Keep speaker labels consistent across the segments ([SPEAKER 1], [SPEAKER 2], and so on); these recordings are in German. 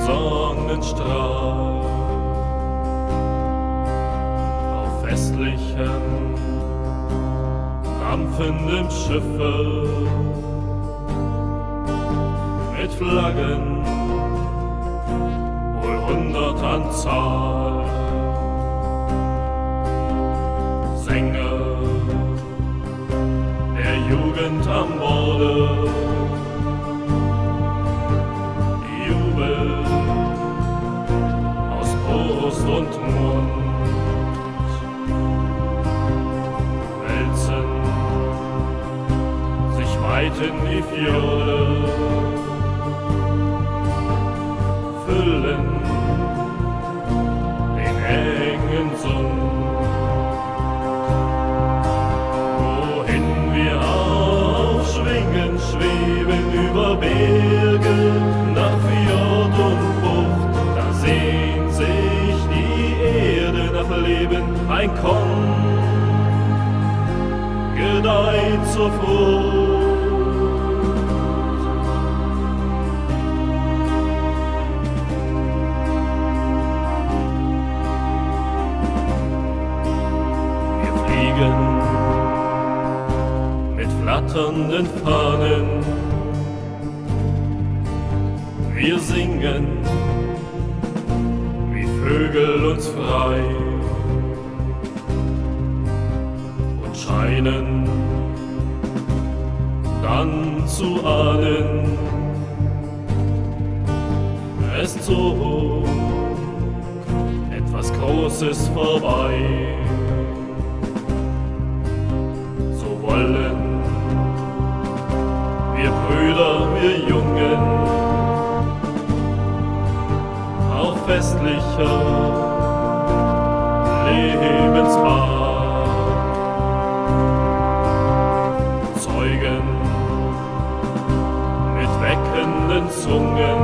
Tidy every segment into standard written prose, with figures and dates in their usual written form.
[SPEAKER 1] Sonnenstrahl auf festlichem, dampfendem Schiffe mit Flaggen, wohl 100 an Zahl. Sänger der Jugend am Borde, Jubel aus Brust und Mund, wälzen sich weit in die Fjorde, füllen den engen Sund. Wohin wir aufschwingen, schweben über Berge, nach Fjord und Bucht, da sehnt sich die Erde nach Leben, ein Korn gedeiht zur Frucht. Mit flatternden Fahnen, wir singen wie Vögel uns frei und scheinen dann zu ahnen, es zog etwas Großes vorbei. Wollen wir Brüder, wir Jungen, auf festlicher Lebensbahn Zeugen mit weckenden Zungen,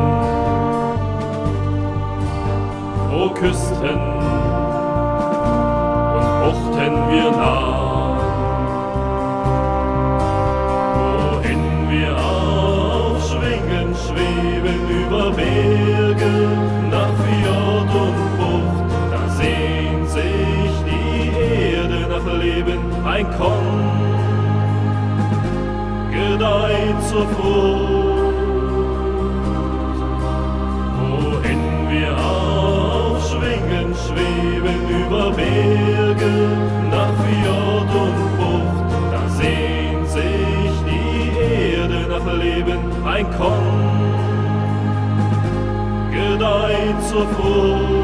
[SPEAKER 1] wo Küsten und Buchten wir nah. Schweben über Berge, nach Fjord und Bucht, da sehnt sich die Erde nach Leben, ein Korn gedeiht zur Frucht. Wohin wir aufschwingen, schweben über Berge, nach Fjord und Bucht, da sehnt sich die Erde nach Leben, ein Korn gedeiht zur Frucht.